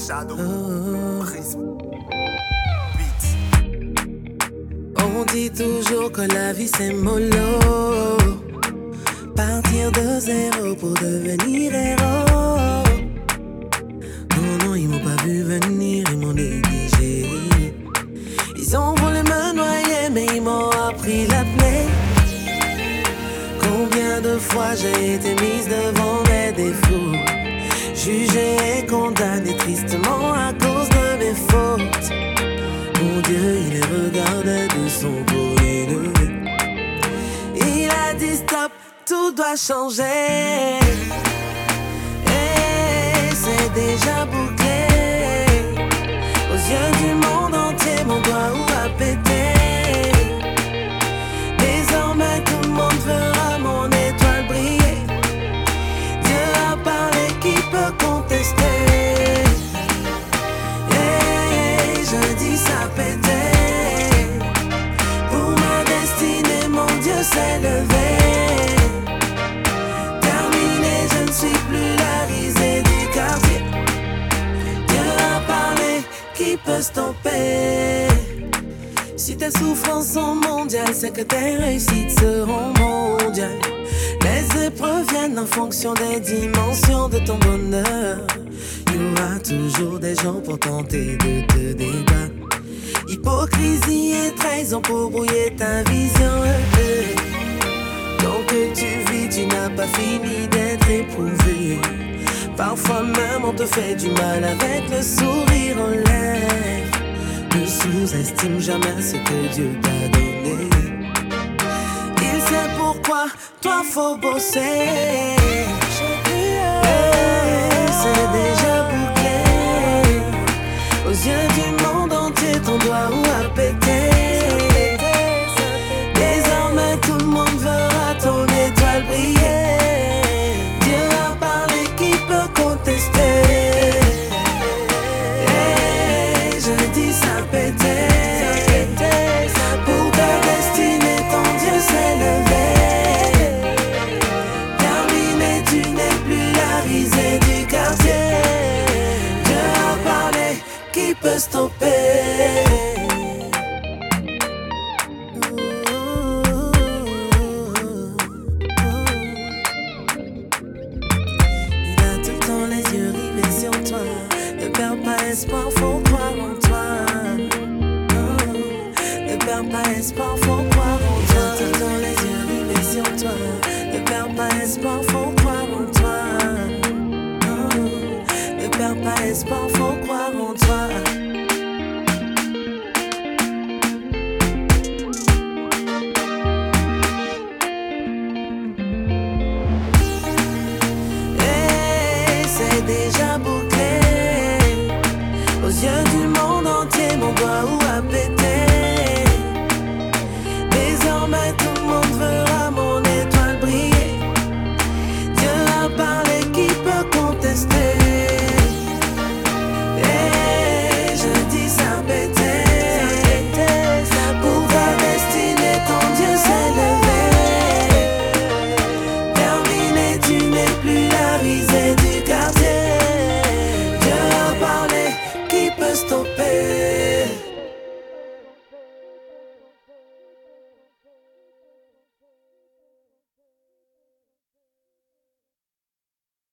Shadow. On dit toujours que la vie c'est mollo. Partir de zéro pour devenir héros. Non, non, ils m'ont pas vu venir, ils m'ont négligé. Ils ont voulu me noyer, mais ils m'ont appris l'apnée. Combien de fois j'ai été mise devant mes défauts, jugée et condamnée tristement à cause de mes fautes. Mon Dieu, il les regardait de son côté. Il a dit stop, tout doit changer. Et c'est déjà bouclé. Aux yeux du monde entier, mon doigt a pété. Désormais tout le monde verra mon étoile briller. Dieu a parlé, qui peut contester? Je dis ça pétait. Pour ma destinée, mon Dieu s'est levé. Terminé, je ne suis plus la risée du quartier. Dieu a parlé, qui peut stopper? Si tes souffrances sont mondiales, c'est que tes réussites seront mondiales. Les épreuves viennent en fonction des dimensions de ton bonheur. Il y aura toujours des gens pour tenter de te débattre. Hypocrisie et trahison pour brouiller ta vision. Tant que tu vis, tu n'as pas fini d'être éprouvé. Parfois même on te fait du mal avec le sourire en lèvres. Ne sous-estime jamais ce que Dieu t'a donné. Il sait pourquoi, toi faut bosser. C'est déjà bouclé. Aux yeux du monde entier, ton doigt a pété. Désormais tout le monde verra ton étoile briller. Dieu a parlé, qui peut contester? Et je dis ça pétait. Pour ta destinée, ton Dieu s'est levé. Terminé, tu n'es plus la risée du quartier. Dieu a parlé, qui peut stopper? Il a tout le temps les yeux rivés sur toi. Ne perds pas espoir, faut croire en toi. Ne perds pas espoir, faut croire en toi. Tout le temps les yeux rivés sur toi. Ne perds pas espoir, faut croire en toi. Ne perds pas espoir, faut croire en toi.